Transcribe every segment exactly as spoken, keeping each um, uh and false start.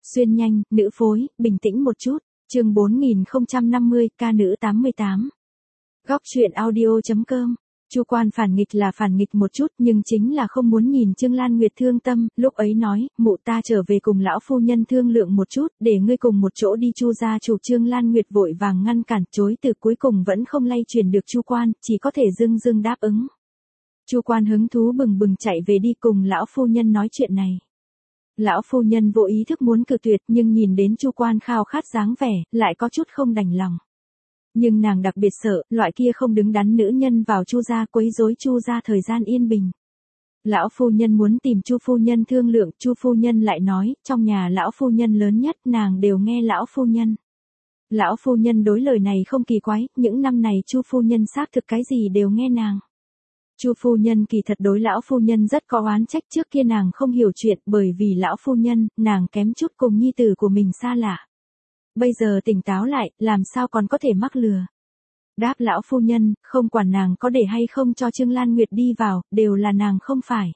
Xuyên nhanh, nữ phối, bình tĩnh một chút. Chương bốn nghìn không trăm năm mươi, ca nữ tám mươi tám. Góc truyện audio.com. Chu Quan phản nghịch là phản nghịch một chút, nhưng chính là không muốn nhìn Trương Lan Nguyệt thương tâm, lúc ấy nói, mụ ta trở về cùng lão phu nhân thương lượng một chút, để ngươi cùng một chỗ đi Chu gia chủ. Trương Lan Nguyệt vội vàng ngăn cản, chối từ, cuối cùng vẫn không lay truyền được Chu Quan, chỉ có thể dưng dưng đáp ứng. Chu Quan hứng thú bừng bừng chạy về đi cùng lão phu nhân nói chuyện này. Lão phu nhân vô ý thức muốn cự tuyệt, nhưng nhìn đến Chu Quan khao khát dáng vẻ, lại có chút không đành lòng. Nhưng nàng đặc biệt sợ, loại kia không đứng đắn nữ nhân vào Chu gia quấy rối Chu gia thời gian yên bình. Lão phu nhân muốn tìm Chu phu nhân thương lượng, Chu phu nhân lại nói, trong nhà lão phu nhân lớn nhất, nàng đều nghe lão phu nhân. Lão phu nhân đối lời này không kỳ quái, những năm này Chu phu nhân xác thực cái gì đều nghe nàng. Chu phu nhân kỳ thật đối lão phu nhân rất có oán trách, trước kia nàng không hiểu chuyện, bởi vì lão phu nhân, nàng kém chút cùng nhi tử của mình xa lạ. Bây giờ tỉnh táo lại, làm sao còn có thể mắc lừa. Đáp lão phu nhân, không quản nàng có để hay không cho Trương Lan Nguyệt đi vào, đều là nàng không phải.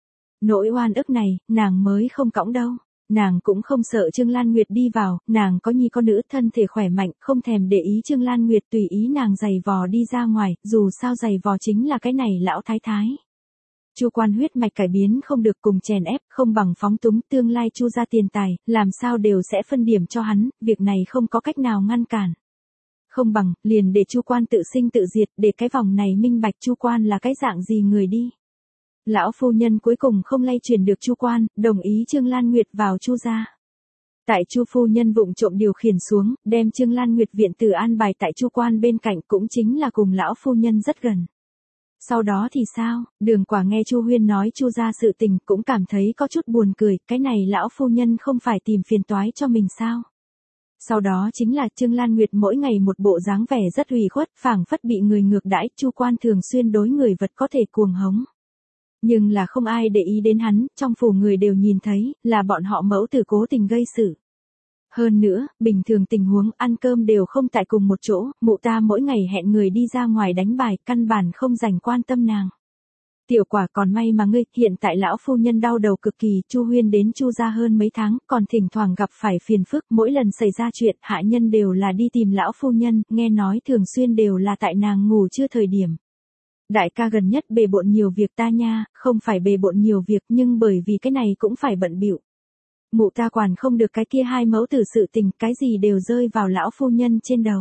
Nỗi oan ức này, nàng mới không cõng đâu. Nàng cũng không sợ Trương Lan Nguyệt đi vào, nàng có nhi có nữ, thân thể khỏe mạnh, không thèm để ý Trương Lan Nguyệt, tùy ý nàng giày vò đi ra ngoài, dù sao giày vò chính là cái này lão thái thái. Chu Quan huyết mạch cải biến không được, cùng chèn ép, không bằng phóng túng, tương lai Chu gia tiền tài, làm sao đều sẽ phân điểm cho hắn, việc này không có cách nào ngăn cản. Không bằng, liền để Chu Quan tự sinh tự diệt, để cái vòng này minh bạch Chu Quan là cái dạng gì người đi. Lão phu nhân cuối cùng không lay truyền được Chu Quan, đồng ý Trương Lan Nguyệt vào Chu gia. Tại Chu phu nhân vụng trộm điều khiển xuống, đem Trương Lan Nguyệt viện tử an bài tại Chu Quan bên cạnh, cũng chính là cùng lão phu nhân rất gần. Sau đó thì sao? Đường Quả nghe Chu Huyên nói Chu gia sự tình, cũng cảm thấy có chút buồn cười, cái này lão phu nhân không phải tìm phiền toái cho mình sao? Sau đó chính là Trương Lan Nguyệt mỗi ngày một bộ dáng vẻ rất ủy khuất, phảng phất bị người ngược đãi, Chu Quan thường xuyên đối người vật có thể cuồng hống. Nhưng là không ai để ý đến hắn, trong phủ người đều nhìn thấy, là bọn họ mẫu tử cố tình gây sự. Hơn nữa, bình thường tình huống ăn cơm đều không tại cùng một chỗ, mụ ta mỗi ngày hẹn người đi ra ngoài đánh bài, căn bản không dành quan tâm nàng. Tiểu Quả, còn may mà ngươi, hiện tại lão phu nhân đau đầu cực kỳ, Chu Huyên đến Chu gia hơn mấy tháng, còn thỉnh thoảng gặp phải phiền phức, mỗi lần xảy ra chuyện, hạ nhân đều là đi tìm lão phu nhân, nghe nói thường xuyên đều là tại nàng ngủ chưa thời điểm. Đại ca gần nhất bề bộn nhiều việc ta nha, không phải bề bộn nhiều việc, nhưng bởi vì cái này cũng phải bận bịu. Mụ ta quản không được cái kia hai mẫu tử sự tình, cái gì đều rơi vào lão phu nhân trên đầu.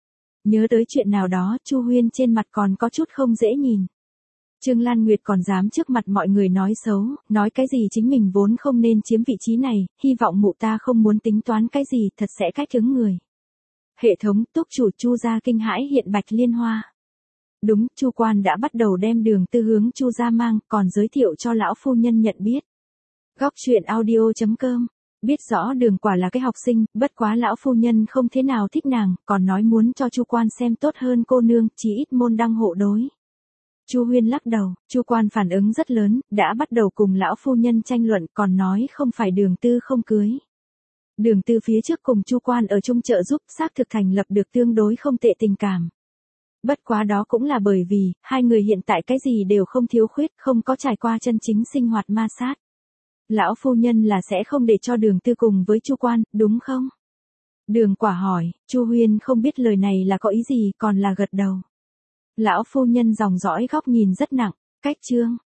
Nhớ tới chuyện nào đó, Chu Huyên trên mặt còn có chút không dễ nhìn. Trương Lan Nguyệt còn dám trước mặt mọi người nói xấu, nói cái gì chính mình vốn không nên chiếm vị trí này, hy vọng mụ ta không muốn tính toán cái gì, thật sẽ cách ứng người. Hệ thống túc chủ Chu gia kinh hãi hiện bạch liên hoa. Đúng, Chu Quan đã bắt đầu đem Đường Tư hướng Chu gia mang, còn giới thiệu cho lão phu nhân nhận biết. Góc truyện audio.com. Biết rõ Đường Quả là cái học sinh, bất quá lão phu nhân không thế nào thích nàng, còn nói muốn cho Chu Quan xem tốt hơn cô nương, chí ít môn đăng hộ đối. Chu Huyên lắc đầu, Chu Quan phản ứng rất lớn, đã bắt đầu cùng lão phu nhân tranh luận, còn nói không phải Đường Tư không cưới. Đường Tư phía trước cùng Chu Quan ở chung trợ giúp, xác thực thành lập được tương đối không tệ tình cảm. Bất quá đó cũng là bởi vì, hai người hiện tại cái gì đều không thiếu khuyết, không có trải qua chân chính sinh hoạt ma sát. Lão phu nhân là sẽ không để cho Đường Tư cùng với Chu Quan, đúng không? Đường Quả hỏi, Chu Huyên không biết lời này là có ý gì, còn là gật đầu. Lão phu nhân dòng dõi góc nhìn rất nặng, cách chương,